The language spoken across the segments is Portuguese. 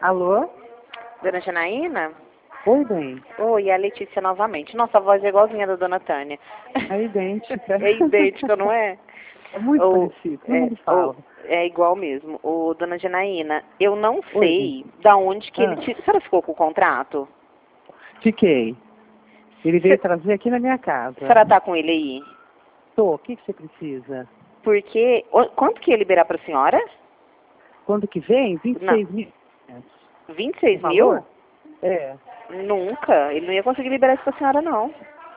Alô? Dona Janaína? Oi, bem. Oi, é a Letícia novamente. Nossa, a voz é igualzinha da Dona Tânia. É idêntica. É idêntica, não é? É muito parecido, todo mundo fala. É igual mesmo. Ô, Dona Janaína, eu não Oi, sei da onde que ele... A senhora ficou com o contrato? Fiquei. Ele veio trazer aqui na minha casa. A senhora tá com ele aí? Tô, o que você precisa? Porque... Quanto que ia liberar pra senhora? Quando que vem? Não. 26 mil. 26 O mil? valor? É. Nunca. Ele não ia conseguir liberar isso pra senhora, não.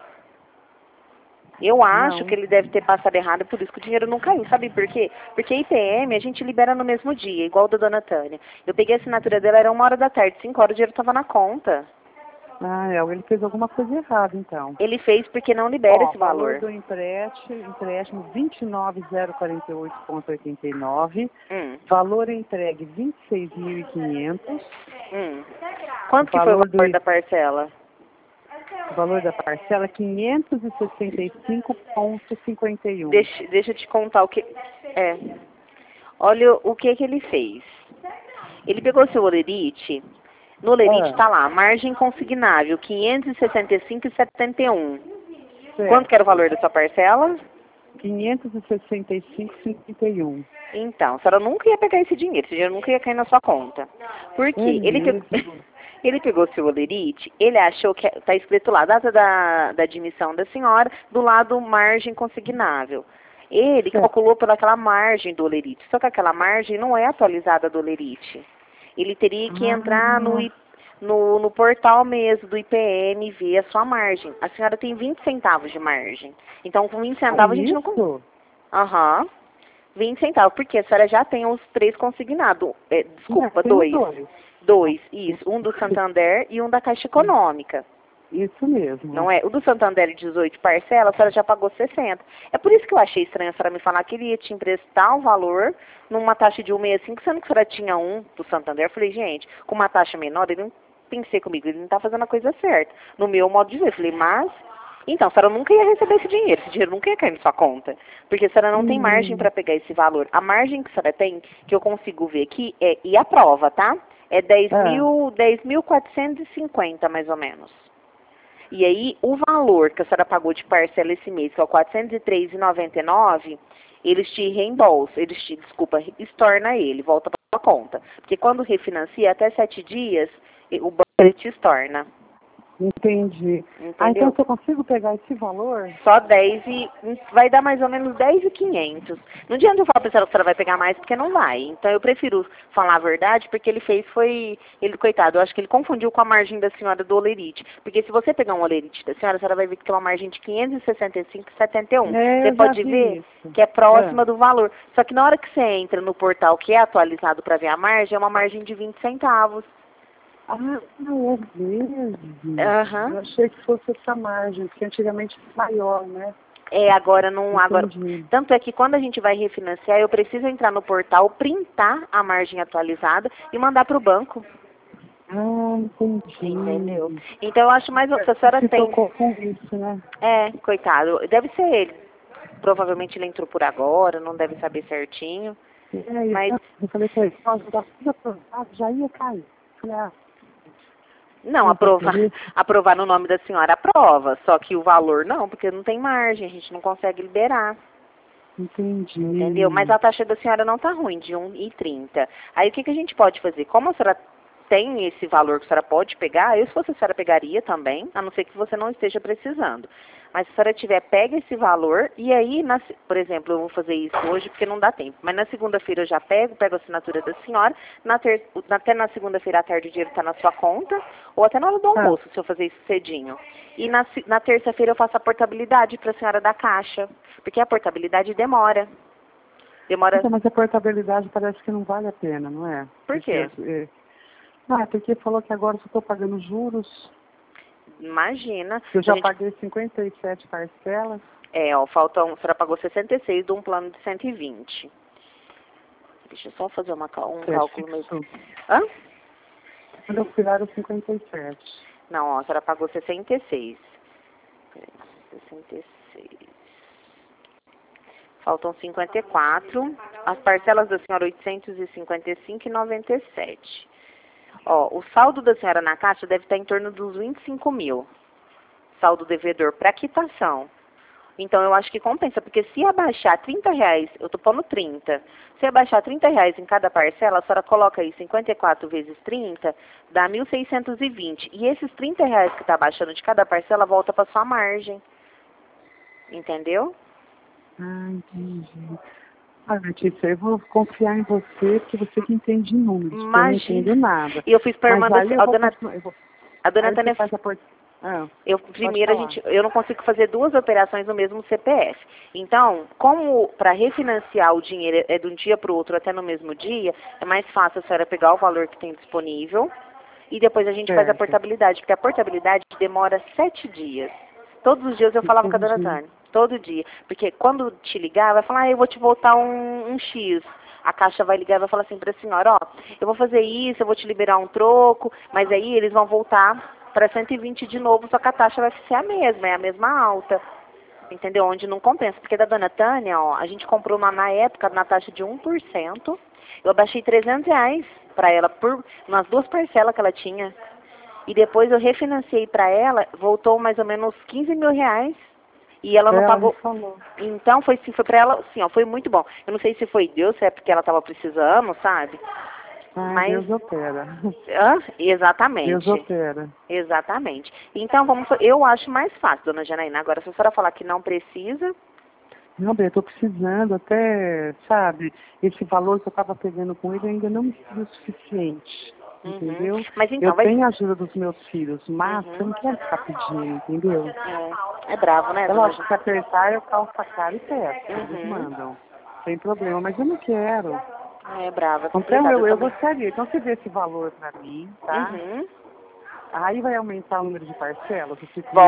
Eu acho Não. que ele deve ter passado errado, por isso que o dinheiro não caiu. Sabe por quê? Porque IPM a gente libera no mesmo dia, igual o da Dona Tânia. Eu peguei a assinatura dela, era 1h da tarde, 5 horas o dinheiro estava na conta. Ah, ele fez alguma coisa errada, então. Ele fez porque não libera esse Valor valor. do empréstimo 29.048,89. Valor entregue 26.500. Quanto que foi o valor da parcela? O valor da parcela é 565,51. Deixa eu te contar o que... Olha o que ele fez. Ele pegou seu olerite. No olerite tá lá, margem consignável, 565,71. Quanto que era o valor da sua parcela? 565,51. Então, a senhora nunca ia pegar esse dinheiro nunca ia cair na sua conta. Por quê? Ele pegou seu olerite, ele achou que tá escrito lá, data da admissão da senhora, do lado margem consignável. Ele calculou pelaquela margem do olerite, só que aquela margem não é atualizada do olerite. Ele teria que entrar no portal mesmo do IPM e ver a sua margem. A senhora tem 20 centavos de margem. Então, com 20 centavos a gente não consegue. 20 centavos, porque a senhora já tem os 3 consignados. Desculpa, 2. 2, isso. Um do Santander e um da Caixa Econômica. Isso mesmo. Não é? O do Santander 18 parcela, a senhora já pagou 60. É por isso que eu achei estranho a senhora me falar que ele ia te emprestar um valor numa taxa de 1,65, sendo que a senhora tinha um do Santander. Eu falei, gente, com uma taxa menor, ele não pensei comigo, ele não tá fazendo a coisa certa. No meu modo de ver, eu falei, mas... Então, a senhora nunca ia receber esse dinheiro nunca ia cair na sua conta, porque a senhora não tem margem para pegar esse valor. A margem que a senhora tem, que eu consigo ver aqui, e a prova, tá? É 10.450, mais ou menos. E aí, o valor que a senhora pagou de parcela esse mês, que é o R$ 403,99, eles te reembolsam, estorna ele, volta para sua conta. Porque quando refinancia, até 7 dias, o banco ele te estorna. Entendi. Entendeu? Então eu consigo pegar esse valor? Só 10 e... vai dar mais ou menos 10.500. Não adianta eu falar pra senhora que a senhora vai pegar mais, porque não vai. Então eu prefiro falar a verdade, porque ele fez foi... Ele, coitado, eu acho que ele confundiu com a margem da senhora do olerite. Porque se você pegar um olerite da senhora, a senhora vai ver que tem uma margem de 565,71. Você pode ver que é próxima do valor. Só que na hora que você entra no portal que é atualizado para ver a margem, é uma margem de 20 centavos. Ah, é mesmo. Eu achei que fosse essa margem, porque antigamente era maior, né? Agora não... Agora, tanto é que quando a gente vai refinanciar, eu preciso entrar no portal, printar a margem atualizada e mandar para o banco. Ah, entendi. Entendeu? Então eu acho mais... Se a senhora tem... tocou com isso, né? Coitado. Deve ser ele. Provavelmente ele entrou por agora, não deve saber certinho. Mas... Eu falei pra ele, já ia cair. Falei, não, aprovar no nome da senhora aprova, só que o valor não, porque não tem margem, a gente não consegue liberar. Entendi. Entendeu? Mas a taxa da senhora não tá ruim, de 1,30. Aí o que a gente pode fazer? Como a senhora tem esse valor que a senhora pode pegar, eu se fosse a senhora pegaria também, a não ser que você não esteja precisando. Mas se a senhora tiver, pega esse valor e aí, por exemplo, eu vou fazer isso hoje porque não dá tempo. Mas na segunda-feira eu já pego a assinatura da senhora, até na segunda-feira à tarde o dinheiro está na sua conta, ou até na hora do almoço, se eu fazer isso cedinho. E na terça-feira eu faço a portabilidade para a senhora da Caixa, porque a portabilidade demora. Então, mas a portabilidade parece que não vale a pena, não é? Por quê? Porque falou que agora só estou pagando juros. Imagina. Eu já paguei 57 parcelas. Faltam, a senhora pagou 66 de um plano de 120. Deixa eu só fazer um cálculo mesmo. Quando eu tiraram 57. Não, a senhora pagou 66. Peraí, 66. Faltam 54. As parcelas da senhora 855,97. Ó, o saldo da senhora na Caixa deve estar em torno dos 25 mil. Saldo devedor para quitação. Então, eu acho que compensa, porque se abaixar R$ 30, eu tô pondo 30. Se abaixar R$ 30 em cada parcela, a senhora coloca aí 54 vezes 30, dá 1.620. E esses R$ 30 que tá abaixando de cada parcela volta para sua margem. Entendeu? Ah, entendi. Ah, Letícia, eu vou confiar em você, porque você que entende de números, porque eu não entendo nada. E eu fiz para a irmã da Mas aí a dona Tânia. Primeiro eu não consigo fazer duas operações no mesmo CPF. Então, como para refinanciar o dinheiro é de um dia para o outro, até no mesmo dia, é mais fácil a senhora pegar o valor que tem disponível e depois a gente faz a portabilidade, porque a portabilidade demora 7 dias. Todos os dias eu falava com a dona Tânia, todo dia. Porque quando te ligar, vai falar, eu vou te voltar um X. A Caixa vai ligar e vai falar assim para a senhora, ó, eu vou fazer isso, eu vou te liberar um troco, mas aí eles vão voltar para 120 de novo, só que a taxa vai ser a mesma, é a mesma alta. Entendeu? Onde não compensa. Porque da dona Tânia, ó, a gente comprou na época na taxa de 1%. Eu abaixei R$ 300 para ela nas duas parcelas que ela tinha. E depois eu refinanciei para ela, voltou mais ou menos R$ 15 mil. E ela não pagou. Então foi para ela, sim, ó, foi muito bom. Eu não sei se foi Deus, se é porque ela estava precisando, sabe? Mas Deus opera. Exatamente. Deus opera. Exatamente. Então, eu acho mais fácil, dona Janaína. Agora, se a senhora falar que não precisa... Não, bem, eu estou precisando até, sabe, esse valor que eu estava pegando com ele ainda não me seria o suficiente, entendeu? Mas então, eu tenho a ajuda dos meus filhos, mas eu não quero ficar pedindo, entendeu? É bravo, né, dona Janaína? Lógico, se apertar, eu calço a cara e peço, eles mandam. Sem problema, mas eu não quero. É brava. Então, eu gostaria. Então, você vê esse valor para mim, tá? Aí vai aumentar o número de parcelas?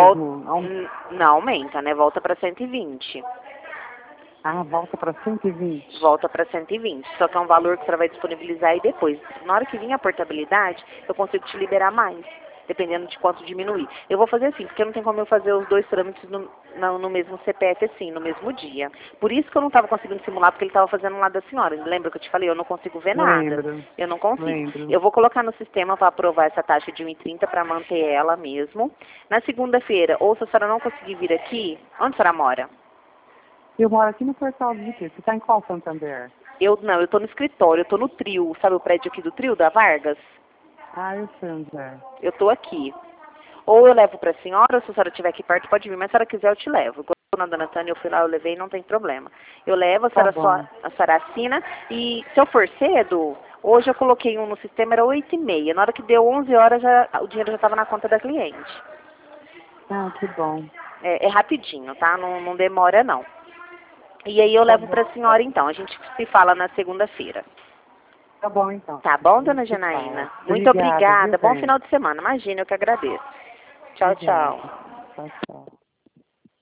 Não aumenta, né? Volta para 120. Ah, volta para 120? Volta para 120. Só que é um valor que você vai disponibilizar aí depois. Na hora que vir a portabilidade, eu consigo te liberar mais, dependendo de quanto diminuir. Eu vou fazer assim, porque não tem como eu fazer os dois trâmites no mesmo CPF assim, no mesmo dia. Por isso que eu não estava conseguindo simular, porque ele estava fazendo lá da senhora. Lembra que eu te falei? Eu não consigo ver nada. Eu não consigo. Eu vou colocar no sistema para aprovar essa taxa de 1,30 para manter ela mesmo. Na segunda-feira, ou se a senhora não conseguir vir aqui, onde a senhora mora? Eu moro aqui no Portal do Você está em qual Santander? Eu estou no escritório, eu estou no Trio. Sabe o prédio aqui do Trio, da Vargas? Ah, eu sei onde é. Eu estou aqui. Ou eu levo para a senhora, ou se a senhora estiver aqui perto, pode vir. Mas se a senhora quiser, eu te levo. Quando a dona Tânia, eu fui lá, eu levei, não tem problema. Eu levo, a senhora assina. E se eu for cedo, hoje eu coloquei um no sistema, era 8h30. Na hora que deu 11 horas, o dinheiro já estava na conta da cliente. Ah, que bom. É rapidinho, tá? Não demora, não. E aí eu levo para a senhora, então. A gente se fala na segunda-feira. Tá bom, então. Tá bom, dona Janaína? Muito obrigada. Bom final de semana. Imagina, eu que agradeço. Tchau, tchau. Tchau, tchau.